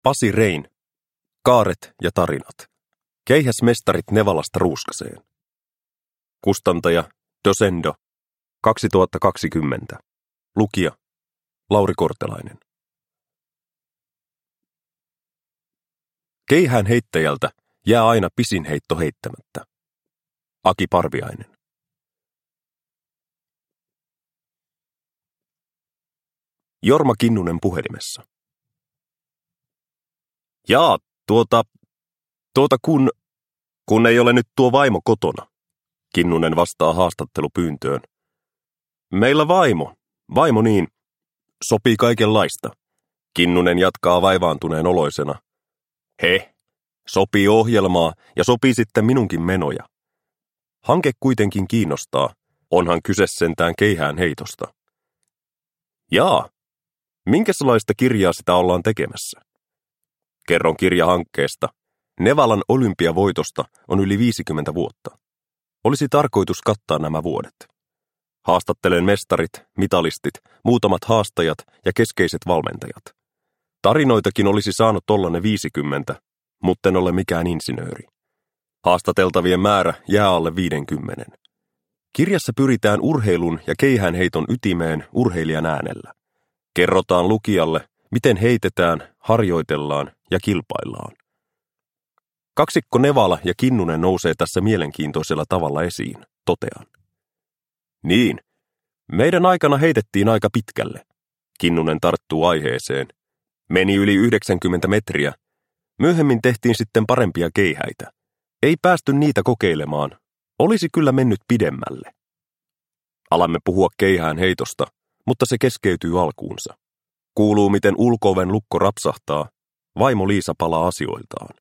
Pasi Rein. Kaaret ja tarinat. Keihäsmestarit Nevalasta Ruuskaseen. Kustantaja Dosendo. 2020. Lukija Lauri Kortelainen. Keihään heittäjältä jää aina pisin heitto heittämättä. Aki Parviainen. Jorma Kinnunen puhelimessa. Jaa, kun ei ole nyt tuo vaimo kotona. Kinnunen vastaa haastattelupyyntöön. Meillä vaimo niin, sopii kaikenlaista. Kinnunen jatkaa vaivaantuneen oloisena. Sopii ohjelmaa ja sopii sitten minunkin menoja. Hanke kuitenkin kiinnostaa, onhan kyse sentään keihään heitosta. Jaa, minkälaista kirjaa sitä ollaan tekemässä? Kerron kirjahankkeesta. Nevalan olympiavoitosta on yli 50 vuotta. Olisi tarkoitus kattaa nämä vuodet. Haastattelen mestarit, mitalistit, muutamat haastajat ja keskeiset valmentajat. Tarinoitakin olisi saanut olla ne 50, mutta en ole mikään insinööri. Haastateltavien määrä jää alle 50. Kirjassa pyritään urheilun ja keihäänheiton ytimeen urheilijan äänellä. Kerrotaan lukijalle, miten heitetään, harjoitellaan ja kilpaillaan. Kaksikko Nevala ja Kinnunen nousee tässä mielenkiintoisella tavalla esiin, totean. Niin, meidän aikana heitettiin aika pitkälle. Kinnunen tarttuu aiheeseen. Meni yli 90 metriä. Myöhemmin tehtiin sitten parempia keihäitä. Ei päästy niitä kokeilemaan. Olisi kyllä mennyt pidemmälle. Alamme puhua keihään heitosta, mutta se keskeytyy alkuunsa. Kuuluu, miten ulko-oven lukko rapsahtaa. Vaimo Liisa palaa asioiltaan.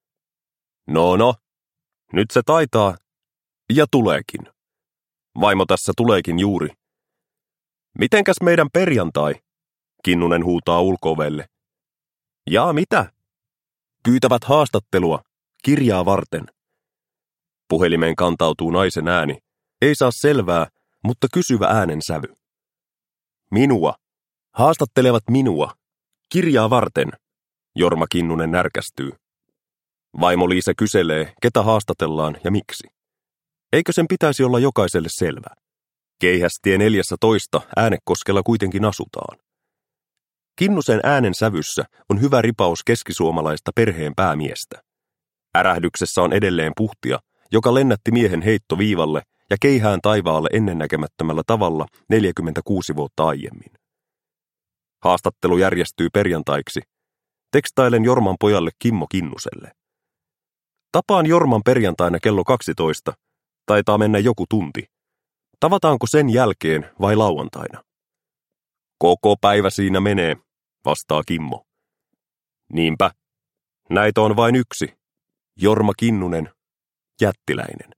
No, nyt se taitaa. Ja tuleekin. Vaimo tässä tuleekin juuri. Mitenkäs meidän perjantai? Kinnunen huutaa ulko-ovelle. Jaa, mitä? Pyytävät haastattelua, kirjaa varten. Puhelimeen kantautuu naisen ääni. Ei saa selvää, mutta kysyvä äänensävy. Minua. Haastattelevat minua. Kirjaa varten. Jorma Kinnunen närkästyy. Vaimo Liisa kyselee, ketä haastatellaan ja miksi. Eikö sen pitäisi olla jokaiselle selvä? Keihästie 14 Äänekoskella kuitenkin asutaan. Kinnusen äänen sävyssä on hyvä ripaus keskisuomalaista perheen päämiestä. Ärähdyksessä on edelleen puhtia, joka lennätti miehen heittoviivalle ja keihään taivaalle ennennäkemättömällä tavalla 46 vuotta aiemmin. Haastattelu järjestyy perjantaiksi. Tekstailen Jorman pojalle Kimmo Kinnuselle. Tapaan Jorman perjantaina kello 12. Taitaa mennä joku tunti. Tavataanko sen jälkeen vai lauantaina? Koko päivä siinä menee, vastaa Kimmo. Niinpä. Näitä on vain yksi. Jorma Kinnunen, jättiläinen.